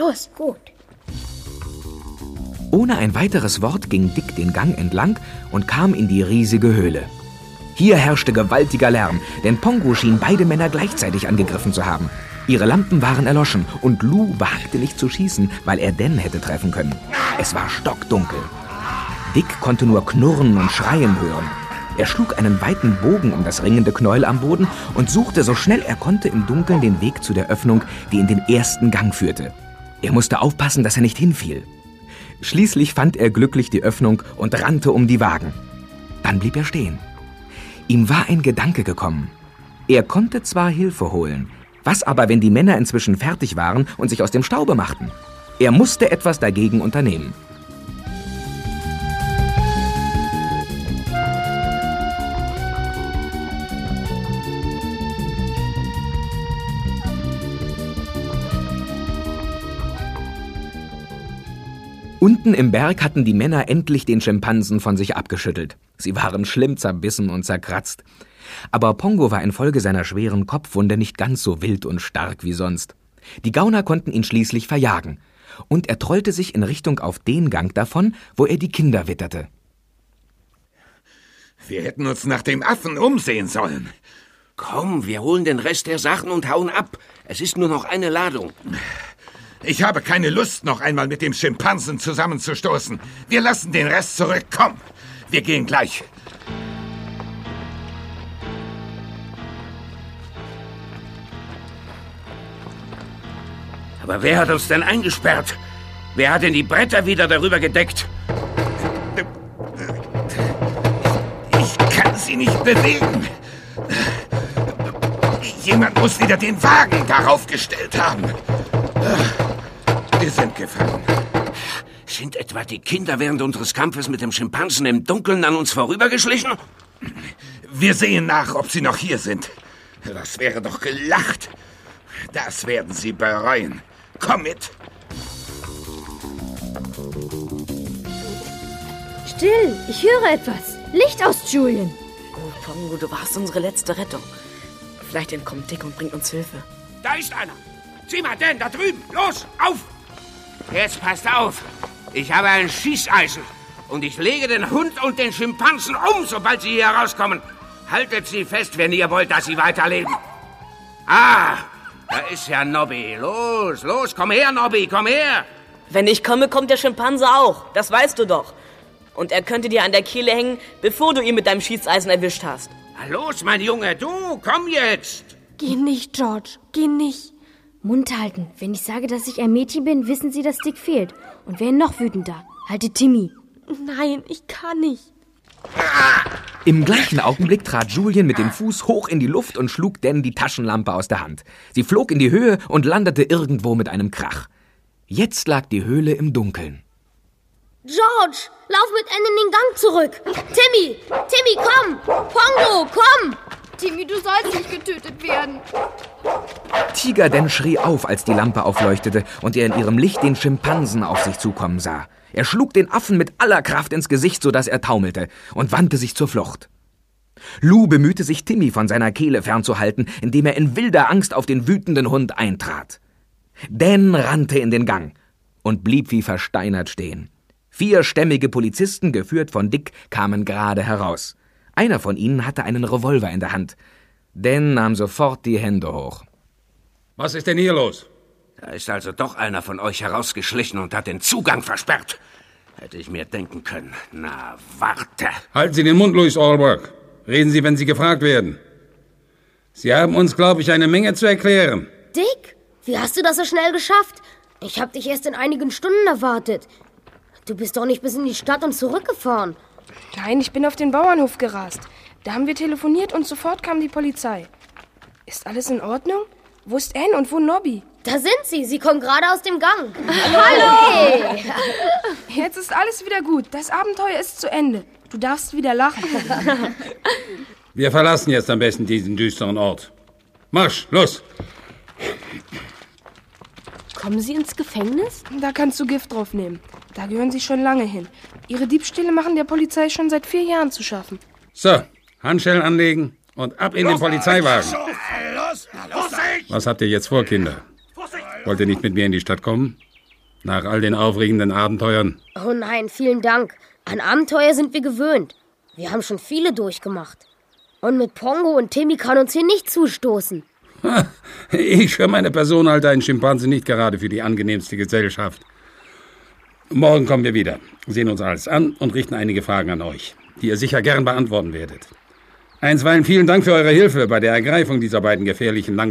Los, gut. Ohne ein weiteres Wort ging Dick den Gang entlang und kam in die riesige Höhle. Hier herrschte gewaltiger Lärm, denn Pongo schien beide Männer gleichzeitig angegriffen zu haben. Ihre Lampen waren erloschen und Lou wagte nicht zu schießen, weil er Dan hätte treffen können. Es war stockdunkel. Dick konnte nur knurren und schreien hören. Er schlug einen weiten Bogen um das ringende Knäuel am Boden und suchte so schnell er konnte im Dunkeln den Weg zu der Öffnung, die in den ersten Gang führte. Er musste aufpassen, dass er nicht hinfiel. Schließlich fand er glücklich die Öffnung und rannte um die Wagen. Dann blieb er stehen. Ihm war ein Gedanke gekommen. Er konnte zwar Hilfe holen, was aber, wenn die Männer inzwischen fertig waren und sich aus dem Staube machten? Er musste etwas dagegen unternehmen. Unten im Berg hatten die Männer endlich den Schimpansen von sich abgeschüttelt. Sie waren schlimm zerbissen und zerkratzt. Aber Pongo war infolge seiner schweren Kopfwunde nicht ganz so wild und stark wie sonst. Die Gauner konnten ihn schließlich verjagen. Und er trollte sich in Richtung auf den Gang davon, wo er die Kinder witterte. Wir hätten uns nach dem Affen umsehen sollen. Komm, wir holen den Rest der Sachen und hauen ab. Es ist nur noch eine Ladung. Ich habe keine Lust, noch einmal mit dem Schimpansen zusammenzustoßen. Wir lassen den Rest zurück. Komm, wir gehen gleich. Aber wer hat uns denn eingesperrt? Wer hat denn die Bretter wieder darüber gedeckt? Ich kann sie nicht bewegen. Jemand muss wieder den Wagen darauf gestellt haben. Wir sind gefangen. Sind etwa die Kinder während unseres Kampfes mit dem Schimpansen im Dunkeln an uns vorübergeschlichen? Wir sehen nach, ob sie noch hier sind. Das wäre doch gelacht. Das werden sie bereuen. Komm mit. Still, ich höre etwas. Licht aus, Julian. Oh, Pongo, du warst unsere letzte Rettung. Vielleicht entkommt Dick und bringt uns Hilfe. Da ist einer. Sieh mal, Dan, da drüben. Los, auf! Jetzt passt auf. Ich habe ein Schießeisen. Und ich lege den Hund und den Schimpansen um, sobald sie hier rauskommen. Haltet sie fest, wenn ihr wollt, dass sie weiterleben. Ah, da ist ja Nobby. Los, los, komm her, Nobby, komm her. Wenn ich komme, kommt der Schimpanse auch. Das weißt du doch. Und er könnte dir an der Kehle hängen, bevor du ihn mit deinem Schießeisen erwischt hast. Na los, mein Junge, du, komm jetzt. Geh nicht, George, geh nicht. Mund halten. Wenn ich sage, dass ich ein Mädchen bin, wissen Sie, dass Dick fehlt. Und werden noch wütender. Halte Timmy. Nein, ich kann nicht. Im gleichen Augenblick trat Julian mit dem Fuß hoch in die Luft und schlug Dan die Taschenlampe aus der Hand. Sie flog in die Höhe und landete irgendwo mit einem Krach. Jetzt lag die Höhle im Dunkeln. George, lauf mit Anne in den Gang zurück. Timmy, komm. Pongo, komm. Timmy, du sollst nicht getötet werden. Tiger Dan schrie auf, als die Lampe aufleuchtete und er in ihrem Licht den Schimpansen auf sich zukommen sah. Er schlug den Affen mit aller Kraft ins Gesicht, sodass er taumelte, und wandte sich zur Flucht. Lou bemühte sich, Timmy von seiner Kehle fernzuhalten, indem er in wilder Angst auf den wütenden Hund eintrat. Dan rannte in den Gang und blieb wie versteinert stehen. 4 stämmige Polizisten, geführt von Dick, kamen gerade heraus. Einer von ihnen hatte einen Revolver in der Hand. Dan nahm sofort die Hände hoch. Was ist denn hier los? Da ist also doch einer von euch herausgeschlichen und hat den Zugang versperrt. Hätte ich mir denken können. Na, warte. Halten Sie den Mund, Louis Allbrook. Reden Sie, wenn Sie gefragt werden. Sie haben uns, glaube ich, eine Menge zu erklären. Dick, wie hast du das so schnell geschafft? Ich habe dich erst in einigen Stunden erwartet. Du bist doch nicht bis in die Stadt und zurückgefahren. Nein, ich bin auf den Bauernhof gerast. Da haben wir telefoniert und sofort kam die Polizei. Ist alles in Ordnung? Wo ist Anne und wo Nobby? Da sind sie. Sie kommen gerade aus dem Gang. Hallo! Jetzt ist alles wieder gut. Das Abenteuer ist zu Ende. Du darfst wieder lachen. Wir verlassen jetzt am besten diesen düsteren Ort. Marsch, los! Kommen Sie ins Gefängnis? Da kannst du Gift drauf nehmen. Da gehören sie schon lange hin. Ihre Diebstähle machen der Polizei schon seit 4 Jahren zu schaffen. So, Handschellen anlegen und ab in den Polizeiwagen. Was habt ihr jetzt vor, Kinder? Wollt ihr nicht mit mir in die Stadt kommen? Nach all den aufregenden Abenteuern. Oh nein, vielen Dank. An Abenteuer sind wir gewöhnt. Wir haben schon viele durchgemacht. Und mit Pongo und Timmy kann uns hier nicht zustoßen. Ich für meine Person halte einen Schimpanse nicht gerade für die angenehmste Gesellschaft. Morgen kommen wir wieder, sehen uns alles an und richten einige Fragen an euch, die ihr sicher gern beantworten werdet. Einstweilen vielen Dank für eure Hilfe bei der Ergreifung dieser beiden gefährlichen